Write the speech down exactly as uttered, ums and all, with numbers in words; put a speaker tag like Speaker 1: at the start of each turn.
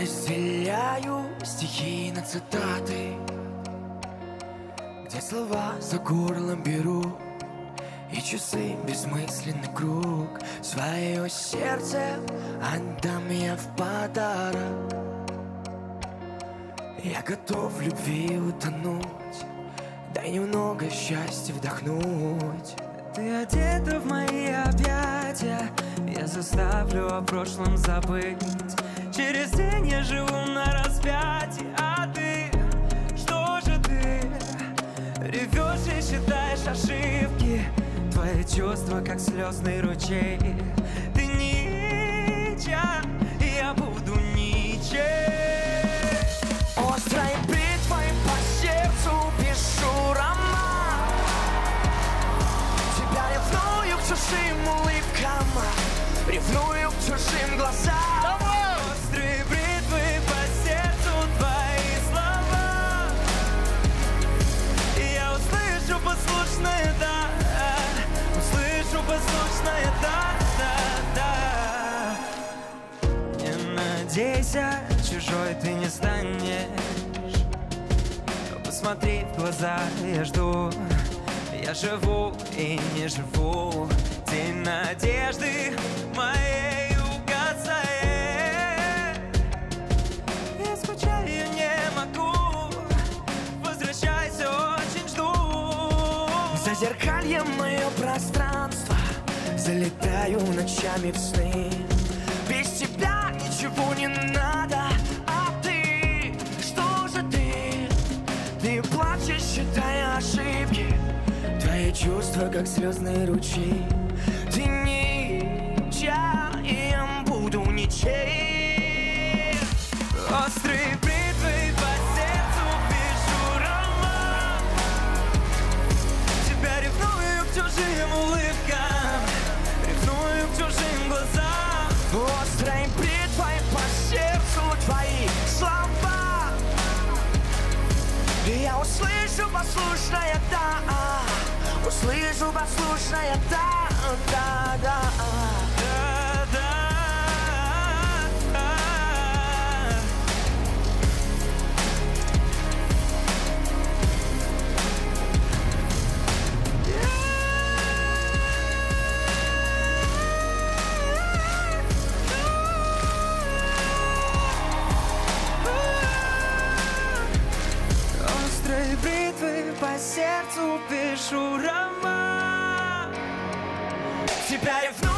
Speaker 1: разделяю стихи на цитаты, где слова за горлом беру, и часы бессмысленный круг. Свое сердце отдам я в подарок. Я готов в любви утонуть, дай немного счастья вдохнуть.
Speaker 2: Ты одета в мои объятия, я заставлю о прошлом забыть. Через день я живу на распятии, а ты, что же ты? Ревешь и считаешь ошибки, твои чувства как слезный ручей. Ты ничья, и я буду ничей.
Speaker 1: Острой бритвой по сердцу пишу роман. Тебя ревную к чужим улыбкам, ревную к чужим глазам.
Speaker 2: Острые бритвы по сердцу твои слова, и я услышу послушное «да», услышу послушное «да, да, да». Не надейся, чужой ты не станешь, посмотри в глаза, я жду. Я живу и не живу, тень надежды моей угасает. Я скучаю, не могу, возвращайся, очень жду.
Speaker 1: Зазеркалье мое пространство, залетаю ночами в сны. Без тебя ничего не надо, а ты, что же ты? Ты плачешь, считая ошибки, твои чувства как слезные ручьи. Ты ничья, и я буду ничей.
Speaker 2: Острые бритвы по сердцу пишу роман. Тебя ревную к чужим улыбкам, ревную к чужим глазам.
Speaker 1: Острой бритвой по сердцу твои слова, и я услышу послушное «да», услышу послушное «да, да, да».
Speaker 2: Да, да, да. Острой бритвой по сердцу пишу роман.
Speaker 1: Тебя ревную